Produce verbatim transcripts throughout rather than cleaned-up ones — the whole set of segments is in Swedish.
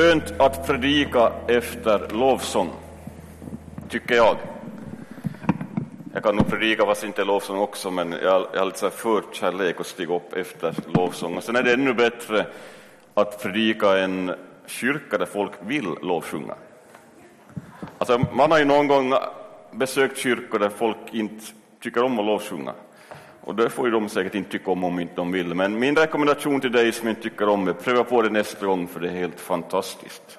Skönt att predika efter lovsång, tycker jag. Jag kan nog predika fast inte lovsång också, men jag, jag har lite så här förkärlek att stiga upp efter lovsång. Och sen är det ännu bättre att predika en kyrka där folk vill lovsjunga. Alltså, man har ju någon gång besökt kyrkor där folk inte tycker om att lovsjunga. Och det får ju de säkert inte tycka om om inte de vill. Men min rekommendation till dig som inte tycker om det, pröva på det nästa gång, för det är helt fantastiskt.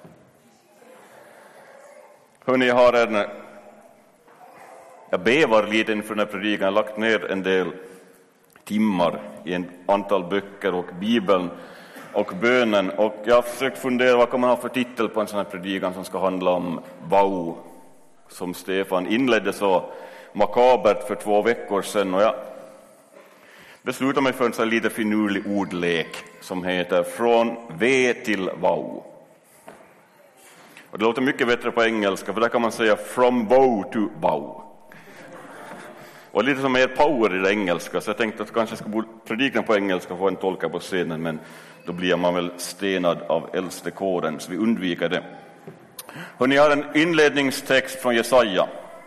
Hörrni, jag har en... Jag bevar lite inför den här predikan. Jag har lagt ner en del timmar i en antal böcker och Bibeln och bönen. Och jag har försökt fundera vad kan man ha för titel på en sån här predikan som ska handla om wow. Som Stefan inledde så makabert för två veckor sedan. Och jag beslutade mig för en sån här lite finurlig ordlek som heter från V till wow. Och det låter mycket bättre på engelska, för där kan man säga from wow to wow. Och lite som mer power i det engelska, så jag tänkte att kanske jag ska predika på engelska och få en tolka på scenen, men då blir man väl stenad av äldste kåren, så vi undviker det. Hörrni, jag har en inledningstext från Jesaja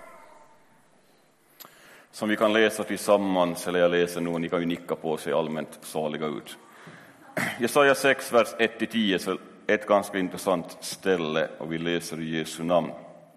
som vi kan läsa tillsammans, eller jag läser nu och ni kan ju nicka på sig allmänt saliga ut. Jesaja sex, vers ett till tio, så ett ganska intressant ställe, och vi läser i Jesu namn.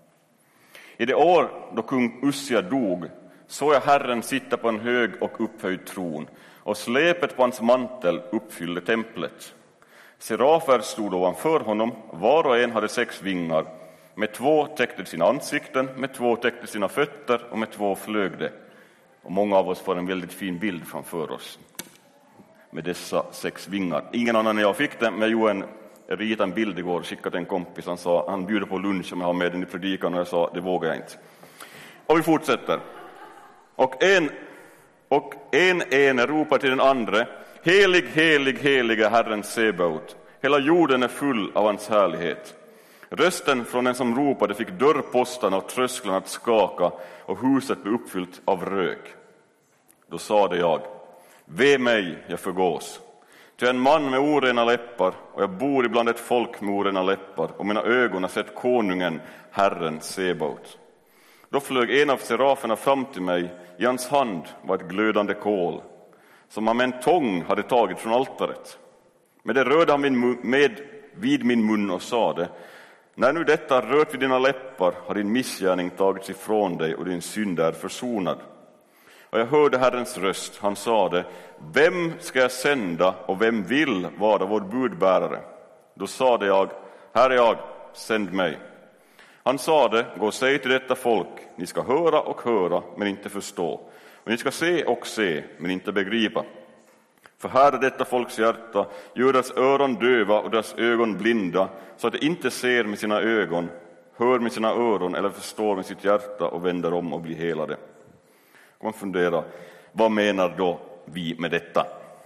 I det år då kung Ussia dog såg jag Herren sitta på en hög och upphöjd tron, och släpet på hans mantel uppfyllde templet. Serafer stod ovanför honom, var och en hade sex vingar. Med två täckte sina ansikten, med två täckte sina fötter och med två flög det. Och många av oss får en väldigt fin bild framför oss med dessa sex vingar. Ingen annan än jag fick den, men jag ritade en bild igår och skickade en kompis. Han sa, han bjuder på lunch om jag har med den i predikan, och jag sa, det vågar jag inte. Och vi fortsätter. Och en, och en ene ropar till den andra, helig, helig, helig är Herren Sebaot. Hela jorden är full av hans härlighet. Rösten från den som ropade fick dörrpostarna och trösklarna att skaka, och huset blev uppfyllt av rök. Då sade jag, ve mig, jag förgås. Till en man med orena läppar, och jag bor ibland ett folk med orena läppar, och mina ögon har sett konungen, Herren Sebaot. Då flög en av seraferna fram till mig, i hans hand var ett glödande kol, som han med en tång hade tagit från altaret. Med det rörde han min mun, med vid min mun och sade, när nu detta rört vid dina läppar har din missgärning tagits ifrån dig och din synd är försonad. Och jag hörde Herrens röst, han sade, vem ska jag sända och vem vill vara vår budbärare? Då sade jag, här är jag, sänd mig. Han sade, gå och säg till detta folk, ni ska höra och höra men inte förstå. Och ni ska se och se men inte begripa. För här är detta folks hjärta, gör deras öron döva och deras ögon blinda, så att de inte ser med sina ögon, hör med sina öron eller förstår med sitt hjärta och vänder om och blir helade. Kan man fundera, vad menar då vi med detta?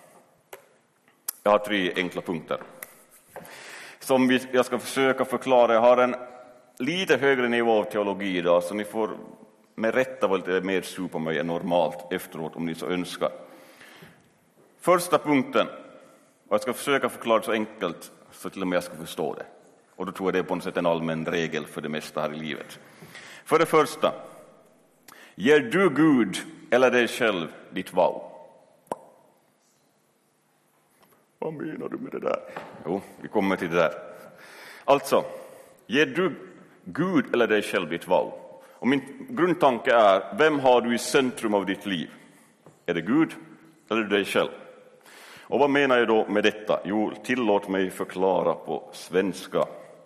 Jag har tre enkla punkter som vi, jag ska försöka förklara. Jag har en lite högre nivå av teologi idag, så ni får med rätta vara lite mer sur på mig än normalt efteråt om ni så önskar. Första punkten, och jag ska försöka förklara så enkelt så till och med jag ska förstå det. Och då tror jag det är på något sätt en allmän regel för det mesta här i livet. För det första, ger du Gud eller dig själv ditt wow? Vad menar du med det där? Jo, vi kommer till det där. Alltså, ger du Gud eller dig själv ditt wow? Och min grundtanke är, vem har du i centrum av ditt liv? Är det Gud eller dig själv? Och vad menar jag då med detta? Jo, tillåt mig förklara på svenska.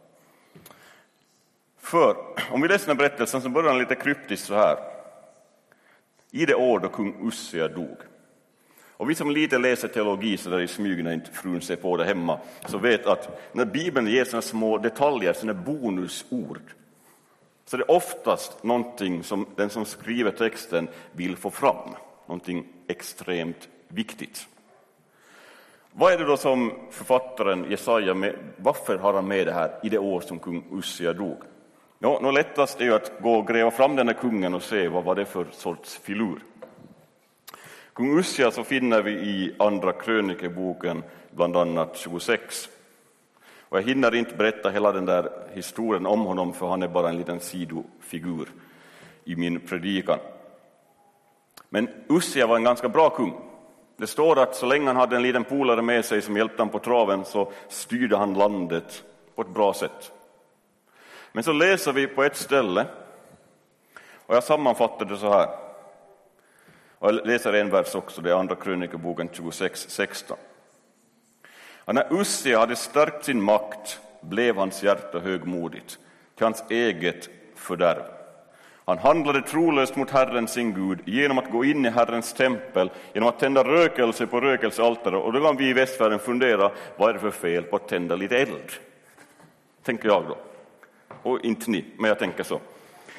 För, om vi läser den berättelsen så börjar den lite kryptiskt så här. I det år då kung Ussia dog. Och vi som lite läser teologi så där i smyg när inte frun ser på det hemma, så vet att när Bibeln ger såna små detaljer, såna bonusord, så det är oftast någonting som den som skriver texten vill få fram. Någonting extremt viktigt. Vad är det då som författaren Jesaja med, varför har han med det här i det år som kung Ussia dog? Ja, nå lättast är ju att gå och gräva fram den här kungen och se vad var det för sorts filur. Kung Ussia så finner vi i andra krönikeboken bland annat tjugosex. Och Och jag hinner inte berätta hela den där historien om honom, för han är bara en liten sidofigur i min predikan. Men Ussia var en ganska bra kung. Det står att så länge han hade en liten polare med sig som hjälpte han på traven, så styrde han landet på ett bra sätt. Men så läser vi på ett ställe, och jag sammanfattar det så här. Och jag läser en vers också, det är andra krönikeboken tjugosex sexton. Och när Ussia hade stärkt sin makt blev hans hjärta högmodigt till hans eget fördärv. Han handlade trolöst mot Herren sin Gud genom att gå in i Herrens tempel, genom att tända rökelse på rökelsealtare. Och då kan vi i västvärlden fundera, vad är det för fel på att tända lite eld? Tänker jag då. Och inte ni, men jag tänker så.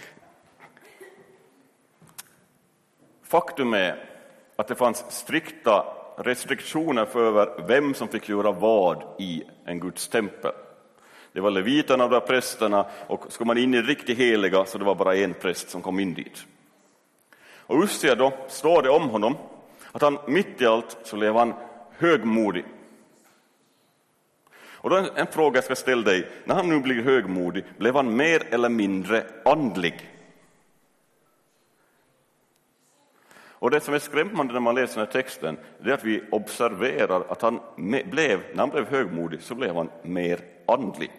Faktum är att det fanns strikta restriktioner för vem som fick göra vad i en Guds tempel. Det var leviterna och de prästerna, och ska man in i riktigt heliga så det var bara en präst som kom in dit. Och Ussia då, står det om honom att han mitt i allt så lever han högmodig. Och då är en fråga jag ska ställa dig, när han nu blir högmodig, blev han mer eller mindre andlig? Och det som är skrämmande när man läser den här texten, det är att vi observerar att han blev, när han blev högmodig så blev han mer andlig.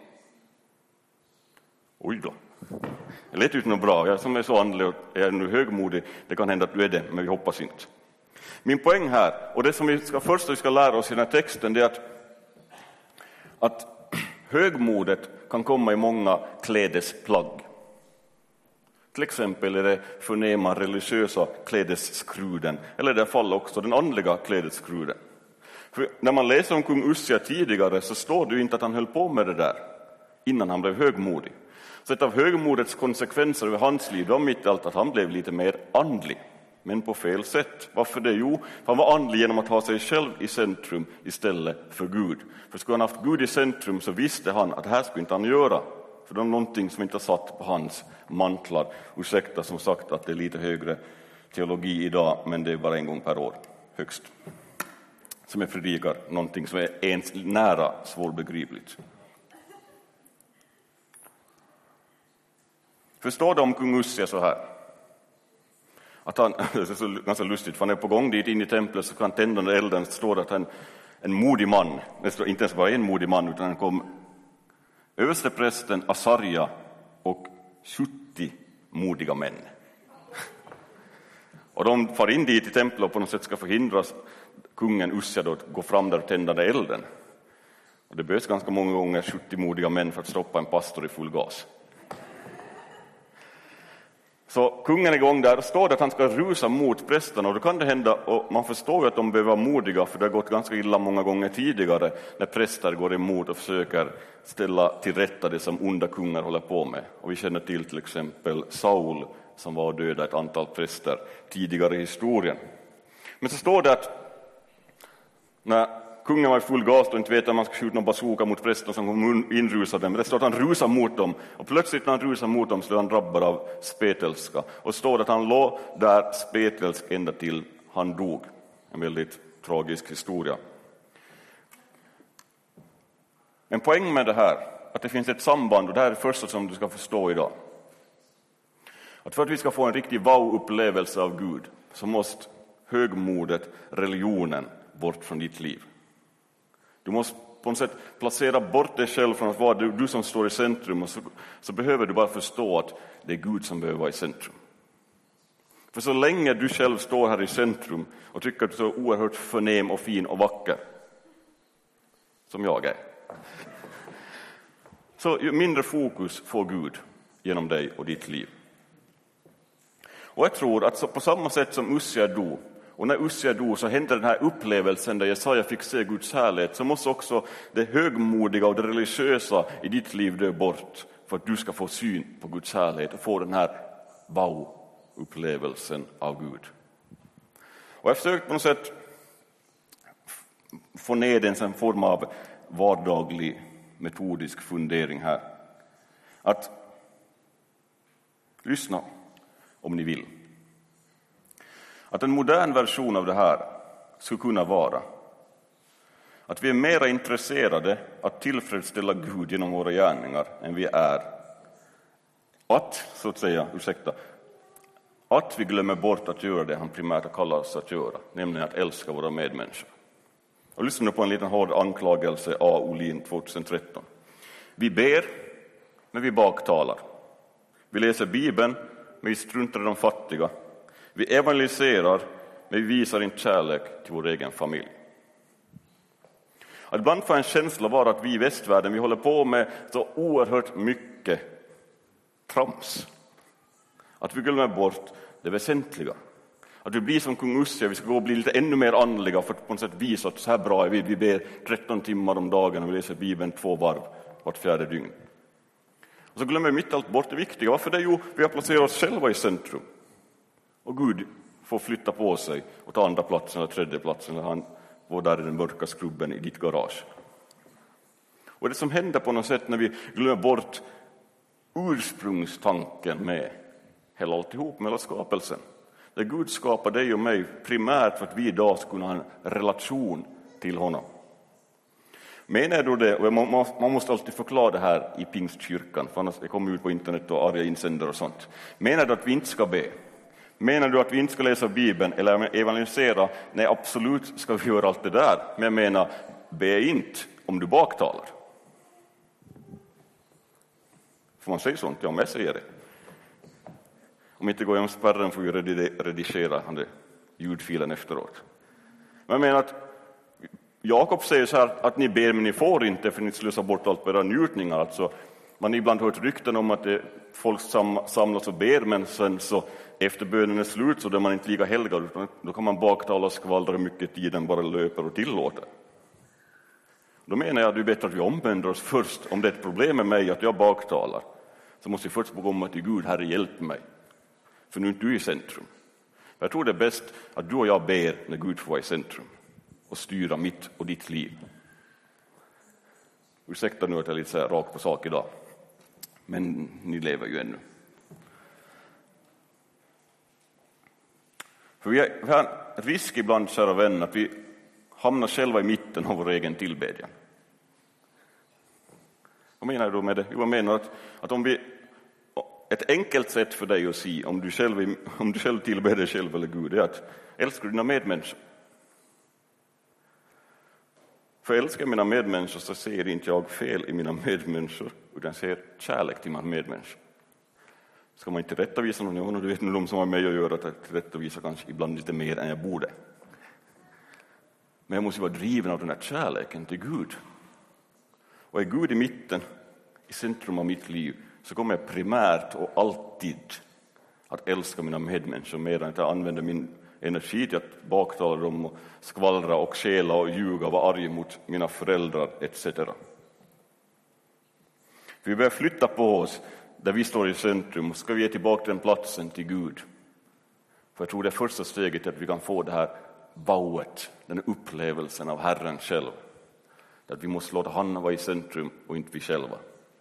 Oj då. Det lät ut något bra. Jag som är så andlig och är nu högmodig, det kan hända att du är det, men vi hoppas inte. Min poäng här, och det som vi ska först vi ska lära oss i den här texten, det är att, att högmodet kan komma i många klädesplagg. Till exempel är det förnäma religiösa klädesskruden, eller i det fall också den andliga klädesskruden. För när man läser om kung Ussia tidigare så står det ju inte att han höll på med det där innan han blev högmodig. Så ett av högmodets konsekvenser över hans liv var mitt i allt att han blev lite mer andlig, men på fel sätt. Varför det? Jo, han var andlig genom att ha sig själv i centrum istället för Gud. För skulle han haft Gud i centrum så visste han att det här skulle inte han göra. För det är någonting som inte satt på hans mantlar. Ursäkta som sagt att det är lite högre teologi idag, men det är bara en gång per år, högst. Som är predikar någonting som är ens nära svårbegripligt. Förstår de om kung Ussia så här? Att han, det är så ganska lustigt, för han är på gång dit in i templet, så kan tända elden, står det att han en modig man, det står inte ens bara en modig man, utan han kom översteprästen Asarja och sjuttio modiga män. Och de far in dit i templet och på något sätt ska förhindras kungen Ussia då att gå fram där och tända den elden. Och det behövs ganska många gånger sjuttio modiga män för att stoppa en pastor i full gas. Så kungen är igång där och står det att han ska rusa mot prästerna, och då kan det hända, och man förstår ju att de behöver vara modiga, för det har gått ganska illa många gånger tidigare när präster går emot och försöker ställa till rätta det som onda kungar håller på med. Och vi känner till till exempel Saul som var döda ett antal präster tidigare i historien. Men så står det att när kungen var i full gas och inte vet om man ska skjuta någon bazooka mot prästen som kom inrusade, men det står att han rusar mot dem, och plötsligt när han rusar mot dem så är han drabbad av spetälska, och står att han låg där spetälsk ända till han dog. En väldigt tragisk historia. En poäng med det här, att det finns ett samband, och det här är det första som du ska förstå idag. Att för att vi ska få en riktig wow-upplevelse av Gud så måste högmodet, religionen, bort från ditt liv. Du måste på något sätt placera bort dig själv från att vara du, du som står i centrum, och så, så behöver du bara förstå att det är Gud som behöver vara i centrum. För så länge du själv står här i centrum och tycker att du är så oerhört förnäm och fin och vacker, som jag är, så ju mindre fokus får Gud genom dig och ditt liv. Och jag tror att så på samma sätt som Ussia dog, och när Ussia dog så hände den här upplevelsen där Jesaja fick se Guds härlighet, så måste också det högmodiga och det religiösa i ditt liv dö bort för att du ska få syn på Guds härlighet och få den här wow-upplevelsen av Gud. Och jag försökte på något sätt få ner den som form av vardaglig metodisk fundering här. Att lyssna om ni vill. Att en modern version av det här skulle kunna vara Att vi är mer intresserade att tillfredsställa Gud genom våra gärningar än vi är att, så att säga, ursäkta, att vi glömmer bort att göra det han primärt kallar oss att göra, nämligen att älska våra medmänniskor. Och lyssna nu på en liten hård anklagelse A. Olin tjugohundratretton. Vi ber, men vi baktalar. Vi läser Bibeln, men vi struntar i de fattiga. Vi evangeliserar, men vi visar inte kärlek till vår egen familj. Att ibland får en känsla vara att vi i västvärlden vi håller på med så oerhört mycket trams. Att vi glömmer bort det väsentliga. Att vi blir som kung Ussia, vi ska gå och bli lite ännu mer andliga för att på något sätt visa att så här bra är vi. Vi ber tretton timmar om dagen och vi läser Bibeln två varv vart fjärde dygn. Och så glömmer vi mitt allt bort det viktiga. Varför det? Jo, vi har placerat oss själva i centrum. Och Gud får flytta på sig och ta andra platsen eller tredje platsen när han var där i den mörka skrubben i ditt garage. Och det som händer på något sätt när vi glömmer bort ursprungstanken med hela alltihop, med hela skapelsen. Där Gud skapar dig och mig primärt för att vi idag ska kunna ha en relation till honom. Menar du det, och man måste alltid förklara det här i Pingstkyrkan, för annars det kommer ut på internet och arga insändare och sånt. Menar du att vi inte ska be? Menar du att vi inte ska läsa Bibeln eller evangelisera? Nej, absolut ska vi göra allt det där. Men jag menar, be inte om du baktalar. Får man säga sånt? Ja, men jag säger det. Om inte går jag om spärren får vi redigera den ljudfilen efteråt. Men jag menar att Jakob säger så här att ni ber men ni får inte för ni slösar bort allt på era njutningar. Alltså, man har ibland hört rykten om att det, folk sam, samlas och ber men sen så efter bönen är slut så är man inte lika helgad utan då kan man baktala och skvallra hur mycket tiden bara löper och tillåter. Då menar jag att det är bättre att vi omvänder oss först. Om det är ett problem med mig att jag baktalar så måste vi först få komma till Gud, Herre hjälp mig. För nu är inte du i centrum. Jag tror det är bäst att du och jag ber när Gud får vara i centrum och styra mitt och ditt liv. Ursäkta nu att jag är lite så här rakt på sak idag. Men ni lever ju ännu. För vi har en risk ibland, kära vänner, att vi hamnar själva i mitten av vår egen tillbedjan. Vad menar du med det? Jag menar att, att om vi ett enkelt sätt för dig att se om du själv, om du själv tillber dig själv eller Gud är att älska dina medmänniskor. För älskar mina medmänniskor så ser inte jag fel i mina medmänniskor utan ser kärlek till mina medmänniskor. Ska man inte rättavisa någon? Ja, du vet nog de som har med att göra att rättavisa kanske ibland lite mer än jag borde. Men jag måste vara driven av den här kärleken till Gud. Och är Gud i mitten, i centrum av mitt liv, så kommer jag primärt och alltid att älska mina medmänniskor mer än att jag använder min energi till att baktala dem och skvallra och skäla och ljuga och vara arg mot mina föräldrar et cetera. Vi börjar flytta på oss där vi står i centrum och ska vi ge tillbaka den platsen till Gud. För jag tror det är första steget att vi kan få det här vauet, den upplevelsen av Herren själv. Att vi måste låta han vara i centrum och inte vi själva.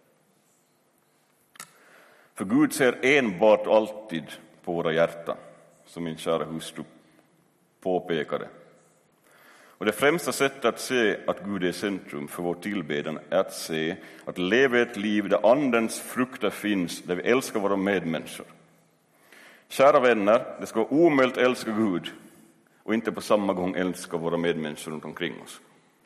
För Gud ser enbart alltid på våra hjärtan, som min kära hustru påpekade. Och det främsta sättet att se att Gud är centrum för vår tillbedjan är att se att leva ett liv där andens frukter finns, där vi älskar våra medmänniskor. Kära vänner, det ska vara omöjligt att älska Gud och inte på samma gång älska våra medmänniskor runt omkring oss.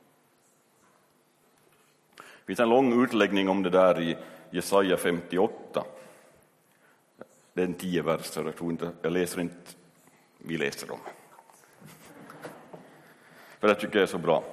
Det finns en lång utläggning om det där i Jesaja femtioåtta. Det är en tio verser, jag tror inte, jag läser inte, vi läser dem. För det tycker jag är så bra.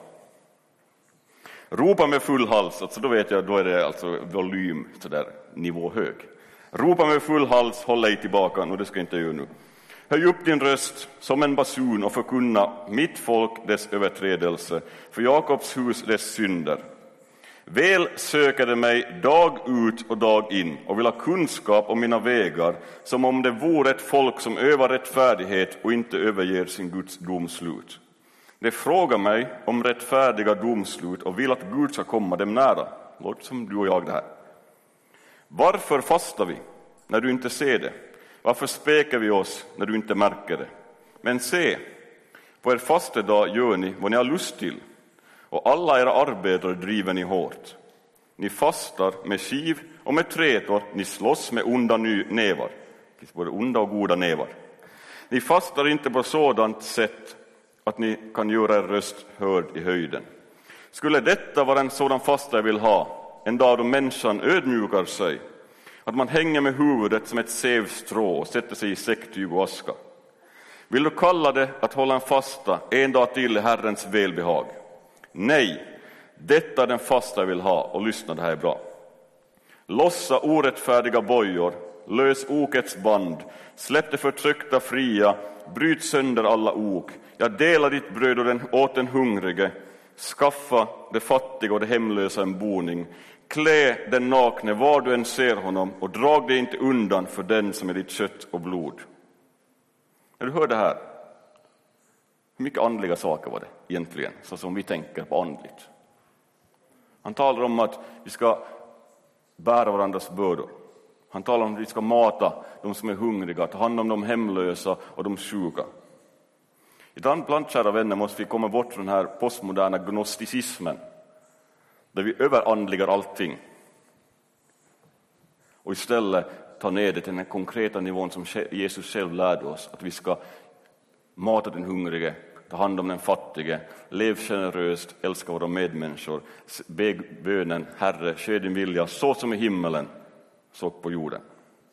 Ropa med full hals, alltså då vet jag, då är det alltså volym så där nivå hög. Ropa med full hals, håll dig tillbaka, och det ska jag inte göra nu. Höj upp din röst som en basun och förkunna mitt folk dess överträdelse, för Jakobs hus dess synder. Väl söker de mig dag ut och dag in och vill ha kunskap om mina vägar, som om det vore ett folk som övar rättfärdighet och inte överger sin Guds domslut. De frågar mig om rättfärdiga domslut och vill att Gud ska komma dem nära. Låt som du och jag det här. Varför fastar vi när du inte ser det? Varför spekar vi oss när du inte märker det? Men se, på er fastedag gör ni vad ni har lust till. och alla era arbetare driver ni hårt. Ni fastar med skiv och med trätor, ni slåss med onda nävar. Det finns både onda och goda nävar. Ni fastar inte på sådant sätt att ni kan göra er röst hörd i höjden. Skulle detta vara en sådan fasta jag vill ha, en dag då människan ödmjukar sig, att man hänger med huvudet som ett sävstrå och sätter sig i säcktyg och aska? Vill du kalla det att hålla en fasta en dag till i Herrens välbehag? Nej, detta är den fasta jag vill ha, och lyssna, det här är bra. Lossa orättfärdiga bojor, lös okets band, släpp det förtryckta fria, bryt sönder alla ok. Jag delar ditt bröd åt den hungrige, skaffa det fattiga och det hemlösa en boning. Klä den nakne var du än ser honom, och drag dig inte undan för den som är ditt kött och blod. När du hör det här, hur mycket andliga saker var det egentligen, så som vi tänker på andligt? Han talar om att vi ska bära varandras bördor. Han talar om att vi ska mata de som är hungriga, ta hand om de hemlösa och de sjuka. Ibland, kära vänner, måste vi komma bort från den här postmoderna gnosticismen, där vi överandligar allting, och istället ta ner det till den konkreta nivån som Jesus själv lärde oss, att vi ska mata den hungrige, ta hand om den fattige, lev generöst, älska våra medmänniskor, be bönen: Herre, ske din vilja så som i himmelen, så på jorden.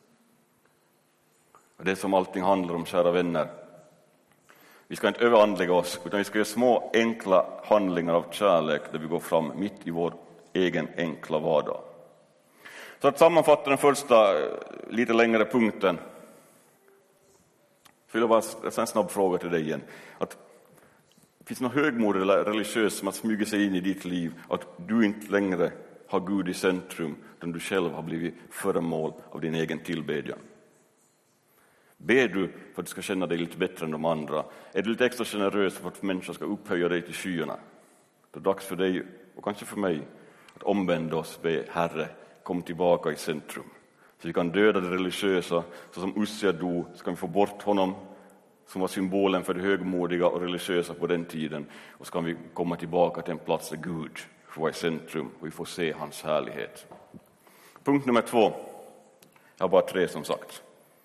Och det som allting handlar om, kära vänner. Vi ska inte överandliga oss, utan vi ska göra små enkla handlingar av kärlek där vi går fram mitt i vår egen enkla vardag. Så att sammanfatta den första lite längre punkten, så vill jag bara ställa en snabb fråga till dig igen. Att finns det något högmodigt eller religiöst som har smugit sig in i ditt liv, att du inte längre har Gud i centrum, utan du själv har blivit föremål av din egen tillbedjan? Ber du för att du ska känna dig lite bättre än de andra? Är du lite extra generös för att människor ska upphöja dig till skyarna? Det är dags för dig, och kanske för mig, att omvända oss, be: Herre, kom tillbaka i centrum. Så vi kan döda det religiösa, så som Ussia dog, så kan vi få bort honom som var symbolen för det högmodiga och religiösa på den tiden, och så kan vi komma tillbaka till en plats där Gud får vara i centrum och vi får se hans härlighet. Punkt nummer två. Jag har bara tre som sagt.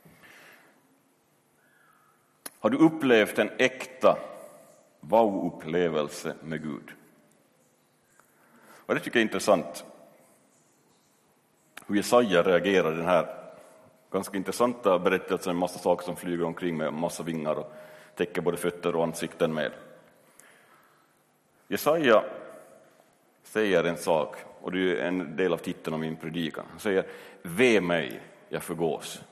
Har du upplevt en äkta wow-upplevelse med Gud? Och det tycker jag är intressant. Hur Jesaja reagerar i den här ganska intressanta berättelsen, en massa saker som flyger omkring med massa vingar och täcker både fötter och ansikten med. Jesaja säger en sak, och det är en del av titeln av min predikan. Han säger: ve mig, jag förgås.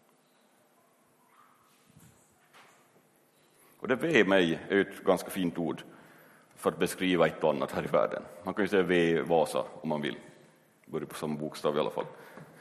Och det ve mig är ett ganska fint ord för att beskriva ett och annat här i världen. Man kan ju säga ve Vasa om man vill. Börjar på samma bokstav i alla fall.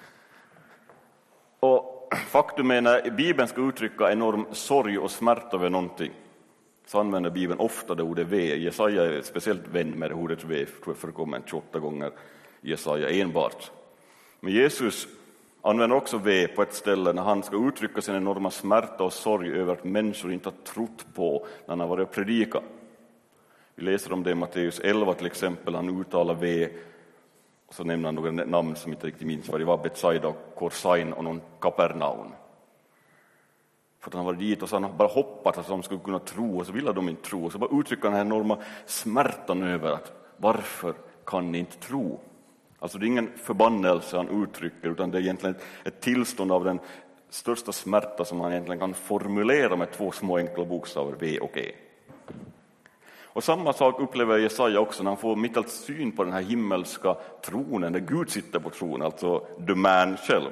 Och faktum är, när Bibeln ska uttrycka enorm sorg och smärta över någonting, så använder Bibeln ofta det ordet ve. Jesaja är speciellt vän med det ordet ve, tror jag förekommer tjugoåtta gånger i Jesaja enbart. Men Jesus använder också ve på ett ställe när han ska uttrycka sin enorma smärta och sorg över att människor inte har trott på när han har varit och predika. Vi läser om det i Matteus elva till exempel. Han uttalar ve, och så nämner han några namn som inte riktigt minns vad det var: Betsaida, Korsain och någon Kapernaum. För att han var dit och så han bara hoppat att de skulle kunna tro, och så ville de inte tro. Och så bara uttrycker den här enorma smärtan över att varför kan ni inte tro? Alltså det är ingen förbannelse han uttrycker, utan det är egentligen ett tillstånd av den största smärta som man egentligen kan formulera med två små enkla bokstäver, V och E. Och samma sak upplever Jesaja också när han får mitt allt syn på den här himmelska tronen, där Gud sitter på tronen, alltså the man själv.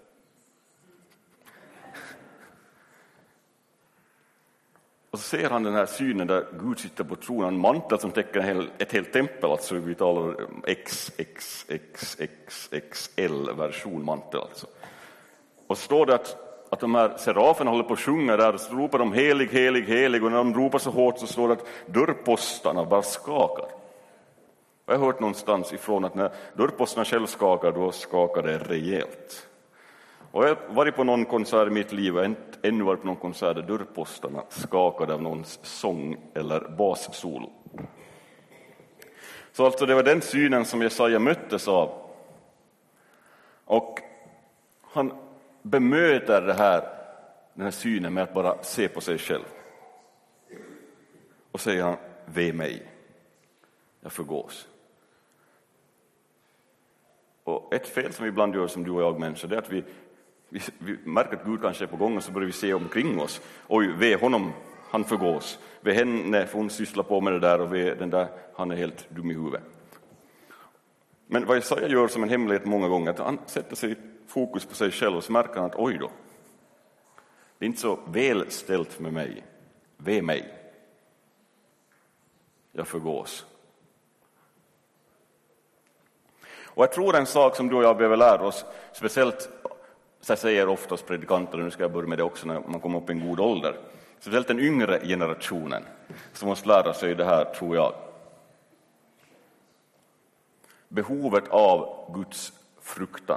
Och så ser han den här synen där Gud sitter på tronen, en mantel som täcker ett helt tempel, alltså vi talar X X X X X L-version mantel alltså. Och så står det att, att de här seraferna håller på att sjunga där, så ropar de helig, helig, helig, och när de ropar så hårt så står det att dörrpostarna bara skakar. Jag har hört någonstans ifrån att när dörrpostarna själv skakar, då skakar det rejält. Och jag har varit på någon konsert i mitt liv, och ännu varit på någon konsert där dörrpostarna skakade av någons sång eller bassolo. Så alltså det var den synen som Jesaja möttes av. Och han bemöter det här, den här synen med att bara se på sig själv. Och säger han, ve mig, jag förgås. Och ett fel som vi ibland gör som du och jag människor, det är att vi, vi, vi märker att Gud kanske är på gång och så börjar vi se omkring oss. Oj, ve honom, han förgås. Ve henne, för hon sysslar på med det där, och ve den där, han är helt dum i huvudet. Men vad Jesaja gör som en hemlighet många gånger, att han sätter sig fokus på sig själv och så märker han att oj då, det är inte så väl ställt med mig. Ve mig, jag förgås. Och jag tror en sak som du och jag behöver lära oss, speciellt, så jag säger oftast predikanter, och nu ska jag börja med det också när man kommer upp i en god ålder, speciellt den yngre generationen som måste lära sig det här, tror jag. Behovet av Guds fruktan.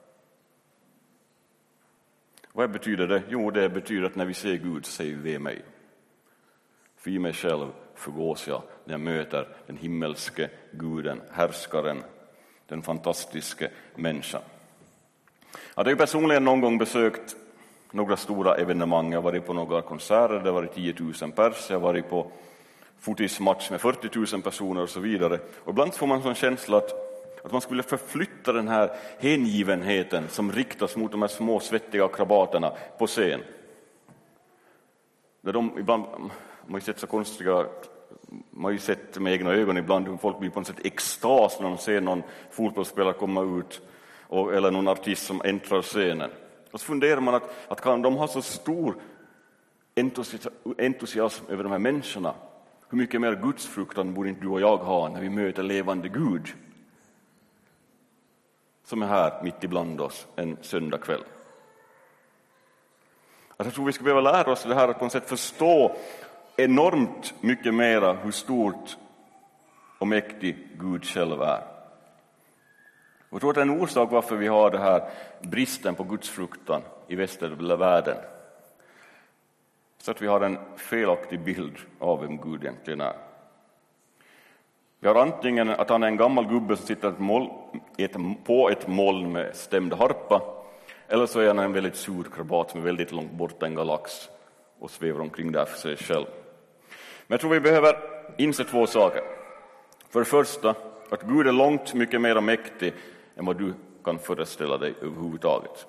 Vad betyder det? Jo, det betyder att när vi ser Gud så säger vi ve mig. För i mig själv förgås jag när jag möter den himmelske Guden, härskaren, den fantastiska människan. Jag hade ju personligen någon gång besökt några stora evenemang. Jag har varit på några konserter, det har varit tio tusen pers. Jag har varit på fotismatch med fyrtio tusen personer och så vidare. Och ibland får man en sån känsla att, att man skulle förflytta den här hängivenheten som riktas mot de här små svettiga akrobaterna på scen. Där de ibland, man har ju sett så konstiga, man har ju sett med egna ögon ibland hur folk blir på något sätt extas när de ser någon fotbollsspelare komma ut, och, eller någon artist som äntrar scenen. Och så funderar man att, att kan de ha så stor entusiasm över de här människorna? Hur mycket mer gudsfruktan borde inte du och jag ha när vi möter levande Gud som är här mitt ibland oss en söndagkväll? Att jag tror vi ska behöva lära oss det här att på något sätt förstå enormt mycket mera hur stort och mäktig Gud själv är. Och jag tror att det är en orsak varför vi har det här bristen på gudsfruktan i västervärlden. Så att vi har en felaktig bild av vem Gud egentligen är. Vi har antingen att han är en gammal gubbe som sitter ett moln, ett, på ett moln med stämd harpa, eller så är han en väldigt sur krabat som är väldigt långt borta en galax och svävar omkring där för sig själv. Men jag tror vi behöver inse två saker. För det första, att Gud är långt mycket mer mäktig än vad du kan föreställa dig överhuvudtaget.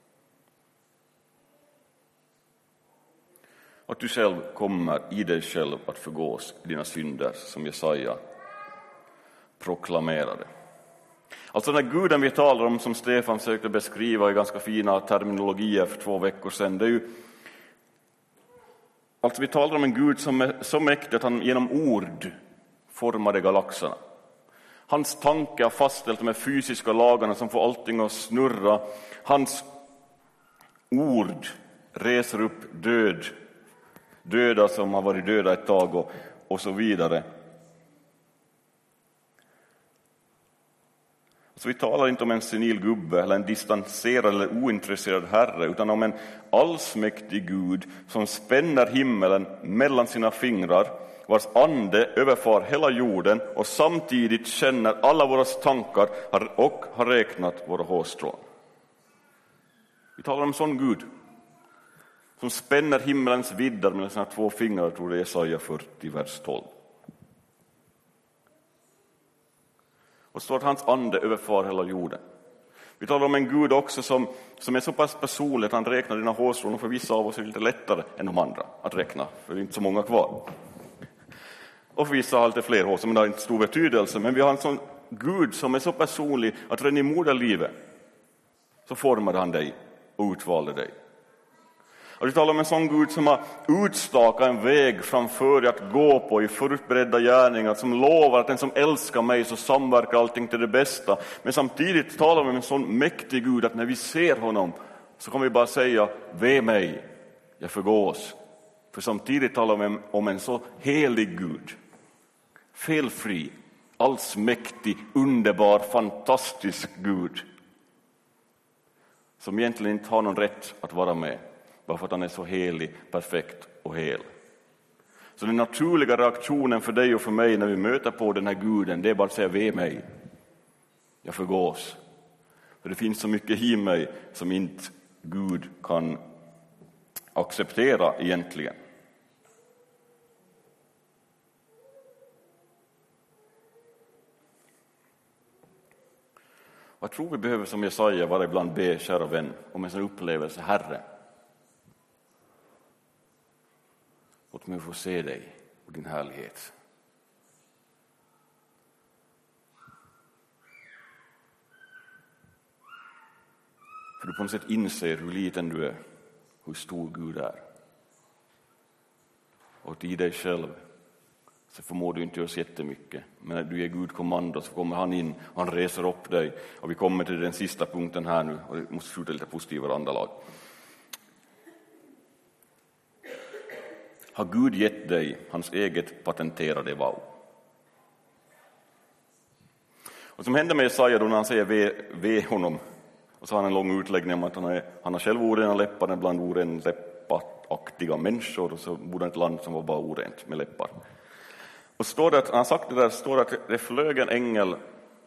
Att du själv kommer i dig själv att förgås dina synder, som Jesaja proklamerade. Alltså den här Guden vi talar om, som Stefan försökte beskriva i ganska fina terminologier för två veckor sedan, det är ju alltså vi talar om en Gud som är så mäktig att han genom ord formade galaxerna. Hans tanke har fastställt de här fysiska lagarna som får allting att snurra. Hans ord reser upp död, döda som har varit döda ett tag och, och så vidare. Så vi talar inte om en senil gubbe eller en distanserad eller ointresserad herre, utan om en allsmäktig Gud som spänner himmelen mellan sina fingrar, vars ande överfar hela jorden och samtidigt känner alla våra tankar och har räknat våra hårstrån. Vi talar om en sån Gud som spänner himmelens viddar mellan sina två fingrar, tror det är Jesaja fyrtio, vers tolv. Och står att hans ande överfar hela jorden. Vi talar om en Gud också som, som är så pass personlig att han räknar dina hårstrån, och för vissa av oss är det lite lättare än de andra att räkna, för det är inte så många kvar. Och för vissa har lite fler hår som har inte stor betydelse, men vi har en sån Gud som är så personlig att redan i moderlivet så formade han dig och utvalde dig. Och vi talar om en sån Gud som har utstakat en väg framför dig att gå på i förutberedda gärningar, som lovar att den som älskar mig så samverkar allting till det bästa. Men samtidigt talar vi om en sån mäktig Gud att när vi ser honom så kommer vi bara säga, ve mig, jag förgås. För samtidigt talar vi om en så helig Gud, felfri, allsmäktig, underbar, fantastisk Gud, som egentligen inte har någon rätt att vara med, bara för att han är så helig, perfekt och hel. Så den naturliga reaktionen för dig och för mig när vi möter på den här guden, det är bara att säga ve mig. Jag förgås. För det finns så mycket i mig som inte Gud kan acceptera egentligen. Jag tror vi behöver, som Jesaja var ibland, be, kära vän, om en sån upplevelse. Herre, låt mig få se dig och din härlighet. För du på något sätt inser hur liten du är, hur stor Gud är. Och i dig själv så förmår du inte göra så jättemycket. Men när du ger Gud kommando så kommer han in, han reser upp dig. Och vi kommer till den sista punkten här nu, och vi måste skjuta lite positivare andalag. Har Gud gett dig hans eget patenterade wow? Och som händer med Jesaja då när han säger ve, ve honom, och så har han en lång utläggning om att han, är, han har själv orena läppar, en bland oren läppaktiga människor, och så bodde ett land som var bara orent med läppar. Och står det att, han har sagt det där, står det att det flög en ängel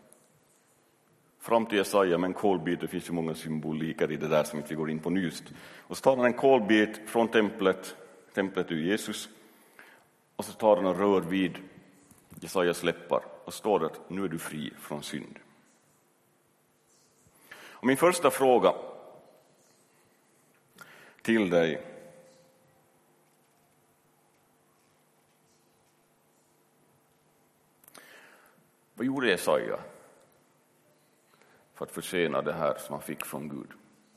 fram till Jesaja med en kolbit. Det finns ju många symboliker i det där som inte vi går in på nyst. Och så tar han en kolbit från templet, templet ur Jesus, och så tar han och rör vid Jesajas läppar, och står det att nu är du fri från synd. Och min första fråga till dig: vad gjorde Jesaja för att förtjäna det här som han fick från Gud?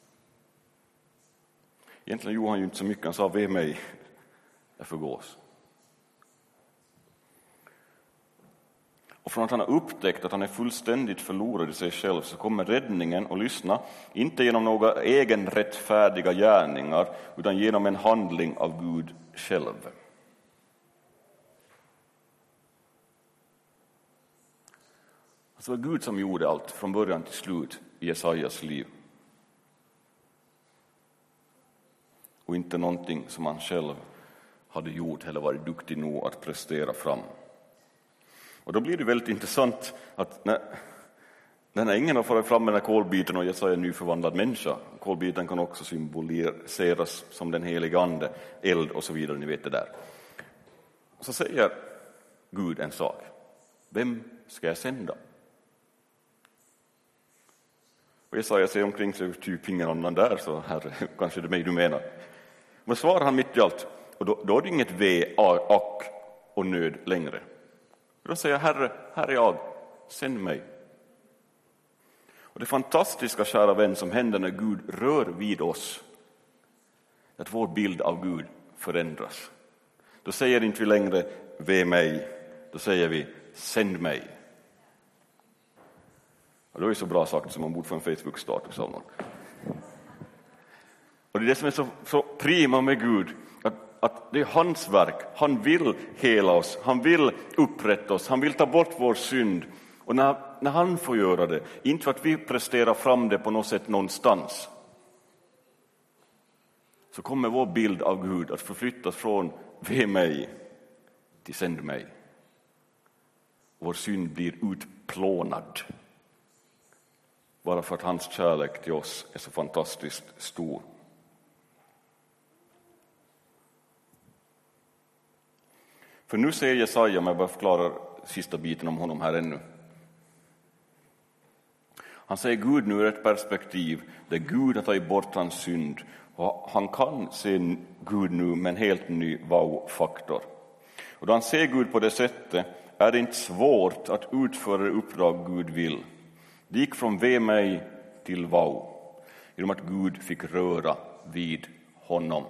Egentligen gjorde han ju inte så mycket. Han sa ve mig, jag förgås. Och från att han har upptäckt att han är fullständigt förlorad i sig själv så kommer räddningen, och lyssna, inte genom några egenrättfärdiga gärningar utan genom en handling av Gud själv. Alltså det var Gud som gjorde allt från början till slut i Jesajas liv. Och inte någonting som han själv hade gjort eller varit duktig nog att prestera fram. Och då blir det väldigt intressant att när, när ingen har farit fram med den här kolbiten och Jesaja är en nyförvandlad människa. Kolbiten kan också symboliseras som den heliga ande, eld och så vidare, ni vet det där. Så säger Gud en sak: vem ska jag sända? Och Jesaja säger omkring sig, typ ingen annan där, så här kanske det är mig du menar. Men svarar han mitt i allt, och då, då är det inget ve, ack och nöd längre. Då säger jag, Herre, här är jag, sänd mig. Och det fantastiska, kära vän, som händer när Gud rör vid oss, att vår bild av Gud förändras. Då säger inte vi längre ve mig, då säger vi sänd mig. Och det är så bra sagt som man borde få en Facebook-status av någon. Och det är det som är så, så prima med Gud, att, att det är hans verk. Han vill hela oss, han vill upprätta oss, han vill ta bort vår synd. Och när, när han får göra det, inte för att vi presterar fram det på något sätt någonstans, så kommer vår bild av Gud att förflyttas från ve mig till sänd mig. Vår synd blir utplånad. Bara för att hans kärlek till oss är så fantastiskt stor. För nu säger Jesaja, om jag bara förklarar sista biten om honom här ännu. Han säger Gud nu är ett perspektiv där Gud har tagit bort hans synd. Och han kan se Gud nu med en helt ny wow-faktor. Och då han ser Gud på det sättet är det inte svårt att utföra det uppdrag Gud vill. Det gick från ve mig till wow, genom att Gud fick röra vid honom.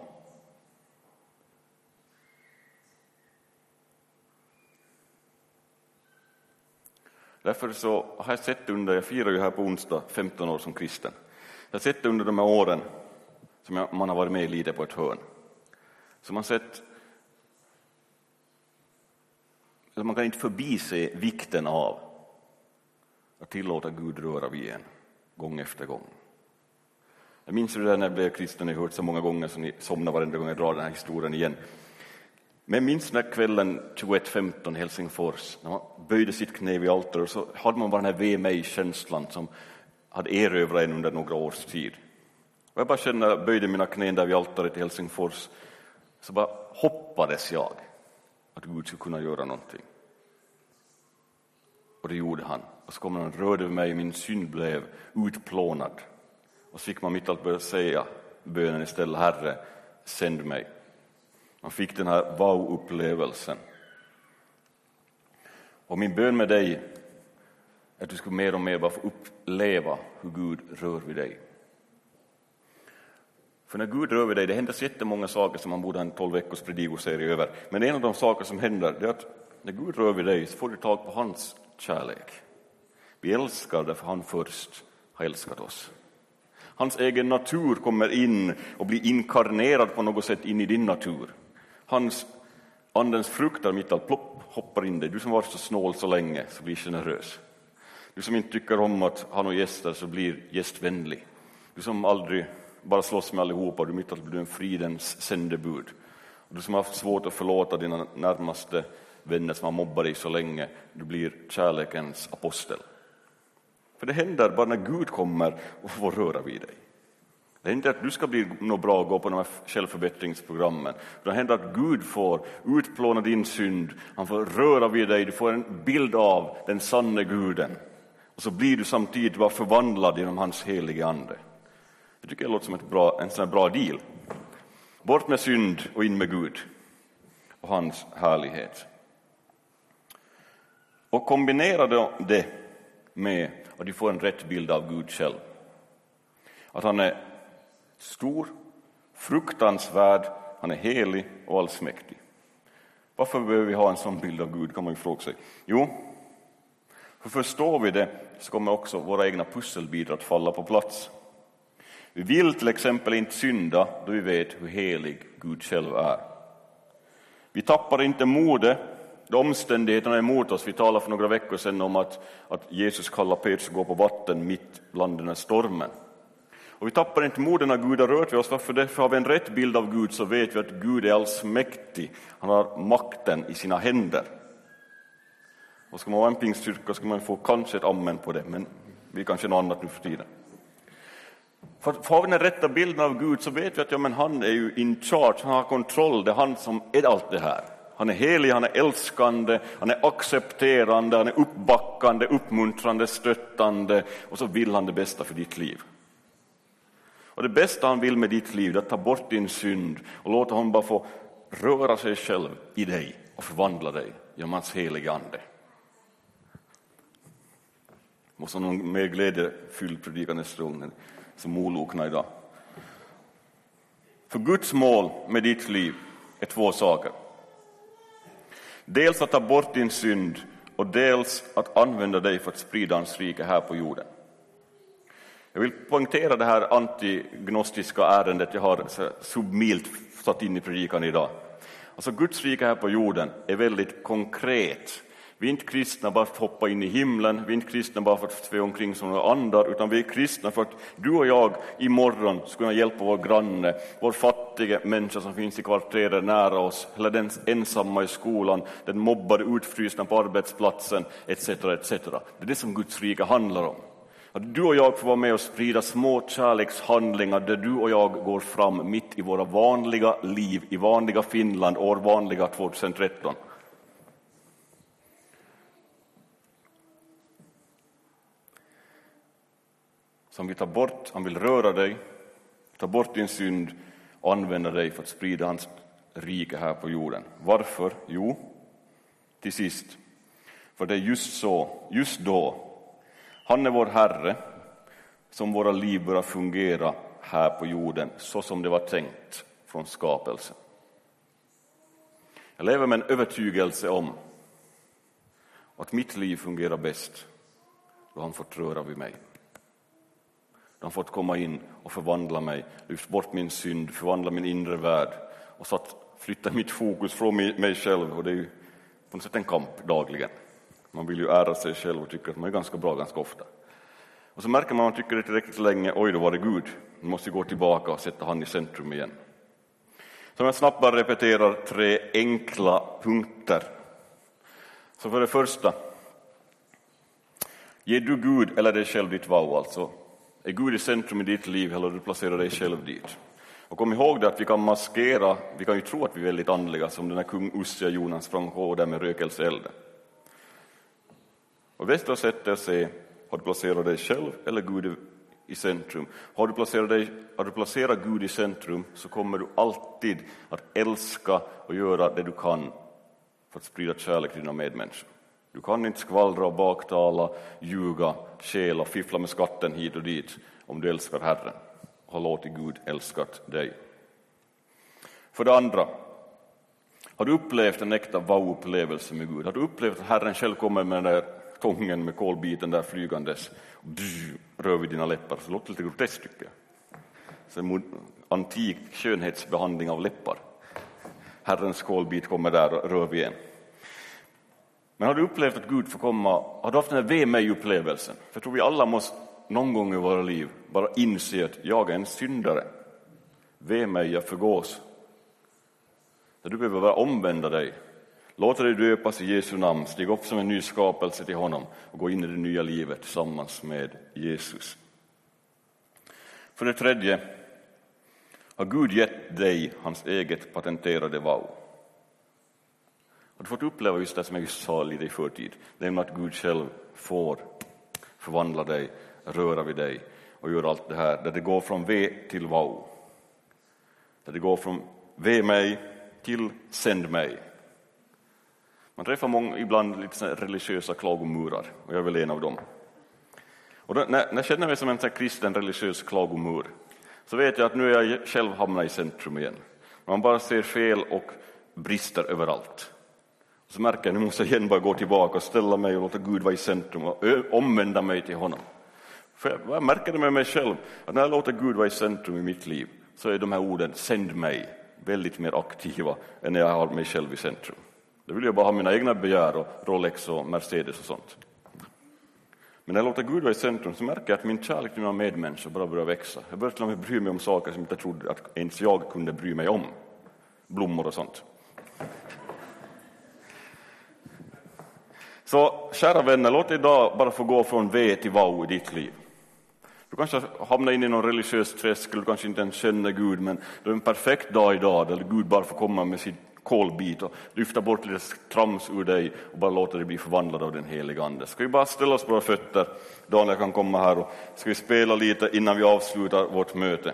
Därför så har jag sett under, jag firar ju här på onsdag femton år som kristen. Jag har sett under de här åren som jag, man har varit med lite på ett hörn. Så man har sett, eller man kan inte förbise vikten av att tillåta Gud röra vid en gång efter gång. Jag minns det där när jag blev kristen, jag har hört så många gånger så ni somnar varenda gång jag drar den här historien igen. Men minns när kvällen tjugoett femton i Helsingfors, när man böjde sitt knä vid altaret, så hade man bara den här ve mig-känslan som hade erövrat en under några års tid. Och jag bara kände, jag böjde mina knän där vid altaret i Helsingfors, så bara hoppades jag att Gud skulle kunna göra någonting. Och det gjorde han. Och så kom han och rörde mig, min synd blev utplånad. Och så fick man mitt allt börja säga bönen istället, Herre, sänd mig. Man fick den här wow-upplevelsen. Och min bön med dig är att du ska mer och mer bara få uppleva hur Gud rör vid dig. För när Gud rör vid dig, det händer så jättemånga saker som man borde ha en tolv veckors predikoserie över. Men en av de saker som händer, det är att när Gud rör vid dig så får du tag på hans kärlek. Vi älskar därför han först har älskat oss. Hans egen natur kommer in och blir inkarnerad på något sätt in i din natur. Hans andens frukter mitt allt plopp hoppar in dig. Du som varit så snål så länge så blir generös. Du som inte tycker om att ha några gäster så blir gästvänlig. Du som aldrig bara slåss med allihopa, du mitt allt blir en fridens sändebud. Och du som har haft svårt att förlåta dina närmaste vänner som har mobbat dig så länge, du blir kärlekens apostel. För det händer bara när Gud kommer och får röra vid dig. Det är inte att du ska bli något bra och gå på de här självförbättringsprogrammen. Det händer att Gud får utplåna din synd. Han får röra vid dig. Du får en bild av den sanne Guden. Och så blir du samtidigt bara förvandlad genom hans helige ande. Jag tycker det låter som ett bra, en sån här bra deal. Bort med synd och in med Gud. Och hans härlighet. Och kombinera det med att du får en rätt bild av Gud själv. Att han är stor, fruktansvärd, han är helig och allsmäktig. Varför behöver vi ha en sån bild av Gud, kan man ju fråga sig. Jo, för förstår vi det så kommer också våra egna pusselbitar att falla på plats. Vi vill till exempel inte synda då vi vet hur helig Gud själv är. Vi tappar inte modet då omständigheterna är emot oss. Vi talade för några veckor sedan om att, att Jesus kallar Petrus att gå på vatten mitt bland den här stormen. Och vi tappar inte modet när Gud har rört vid oss. Varför det? För har vi en rätt bild av Gud så vet vi att Gud är allsmäktig. Han har makten i sina händer. Och ska man vara en pingstkyrka ska man få kanske ett amen på det. Men vi kanske något annat nu för tiden. För, för har vi den rätta bilden av Gud så vet vi att ja, men han är ju in charge. Han har kontroll. Det är han som är allt det här. Han är helig, han är älskande, han är accepterande, han är uppbackande, uppmuntrande, stöttande. Och så vill han det bästa för ditt liv. Och det bästa han vill med ditt liv är att ta bort din synd och låta honom bara få röra sig själv i dig och förvandla dig genom hans heliga ande. Måste någon mer glädjefylld predikan nästa gång som molokna idag. För Guds mål med ditt liv är två saker. Dels att ta bort din synd och dels att använda dig för att sprida hans rike här på jorden. Jag vill poängtera det här antignostiska ärendet jag har submilt satt in i predikan idag. Alltså Guds rike här på jorden är väldigt konkret. Vi är inte kristna bara för att hoppa in i himlen, vi är inte kristna bara för att svä omkring som några andar, utan vi är kristna för att du och jag imorgon ska kunna hjälpa vår granne, vår fattiga människa som finns i kvarteret nära oss, eller den ensamma i skolan, den mobbade utfrysna på arbetsplatsen, et cetera et cetera. Det är det som Guds rike handlar om. Att du och jag får vara med och sprida små kärlekshandlingar där du och jag går fram mitt i våra vanliga liv, i vanliga Finland, år vanliga tjugohundratretton. Som vill ta bort, han vill röra dig, ta bort din synd och använda dig för att sprida hans rike här på jorden. Varför? Jo, till sist, för det är just så, just då, han är vår Herre, som våra liv börjar fungera här på jorden så som det var tänkt från skapelsen. Jag lever med en övertygelse om att mitt liv fungerar bäst då han fått röra vid mig. Då han fått komma in och förvandla mig, lyft bort min synd, förvandla min inre värld och så att flytta mitt fokus från mig själv. Och det är ju på något sätt en kamp dagligen. Man vill ju ära sig själv och tycker att man är ganska bra ganska ofta. Och så märker man att man tycker det tillräckligt länge, oj då var det Gud. Man måste gå tillbaka och sätta han i centrum igen. Som jag snabbt bara repeterar tre enkla punkter. Så för det första, ger du Gud eller dig själv ditt wow alltså? Är Gud i centrum i ditt liv eller du placerar dig själv dit? Och kom ihåg det att vi kan maskera, vi kan ju tro att vi är väldigt andliga, som den här kung Ussia Jonas sprang på där med rökelseelden. Och bästa sättet att se, har du placerat dig själv eller Gud i centrum? Har du placerat dig, har du placerat Gud i centrum, så kommer du alltid att älska och göra det du kan för att sprida kärlek till dina medmänniskor. Du kan inte skvallra och baktala, ljuga, stjäla, fiffla med skatten hit och dit om du älskar Herren. Har låtit Gud älskat dig. För det andra, har du upplevt en äkta wow-upplevelse med Gud? Har du upplevt att Herren själv kommer med den där tången med kolbiten där flygandes och bzz, rör vid dina läppar? Så låter det lite groteskt tycker jag. Så en antik skönhetsbehandling av läppar. Herrens kolbit kommer där och rör vid en. Men har du upplevt att Gud får komma, har du haft den här ve mig-upplevelsen? För jag tror vi alla måste någon gång i våra liv bara inse att jag är en syndare. Ve mig, jag förgås. Så du behöver bara omvända dig. Låt dig döpas i Jesu namn, stig upp som en ny skapelse till honom och gå in i det nya livet tillsammans med Jesus. För det tredje, har Gud gett dig hans eget patenterade wow? Har du fått uppleva just det som jag sa lite i förtid? Det är att Gud själv får förvandla dig, röra vid dig och göra allt det här. Där det går från ve till wow. Där det går från ve mig till sänd mig. Man träffar många, ibland lite religiösa klagomurar. Och jag är väl en av dem. Och då, när, när jag känner mig som en sån kristen religiös klagomur, så vet jag att nu är jag själv hamnar i centrum igen. Man bara ser fel och brister överallt. Så märker jag, nu måste jag igen bara gå tillbaka och ställa mig och låta Gud vara i centrum och omvända mig till honom. För jag, jag märker det med mig själv, att när jag låter Gud vara i centrum i mitt liv, så är de här orden, sänd mig, väldigt mer aktiva än när jag har mig själv i centrum. Då vill jag bara ha mina egna begär och Rolex och Mercedes och sånt. Men när jag låter Gud vara i centrum, så märker jag att min kärlek till mina medmänniskor bara börjar växa. Jag börjar till och med bry mig om saker som jag inte trodde att ens jag kunde bry mig om. Blommor och sånt. Så kära vänner, låt idag bara få gå från ve till wow i ditt liv. Du kanske hamnar in i någon religiös träsk, eller du kanske inte ens känner Gud, men det är en perfekt dag idag där Gud bara får komma med sin kolbit och lyfta bort lite trams ur dig och bara låta dig bli förvandlad av den heliga ande. Ska vi bara ställa oss på våra fötter? Daniel kan komma här och ska vi spela lite innan vi avslutar vårt möte.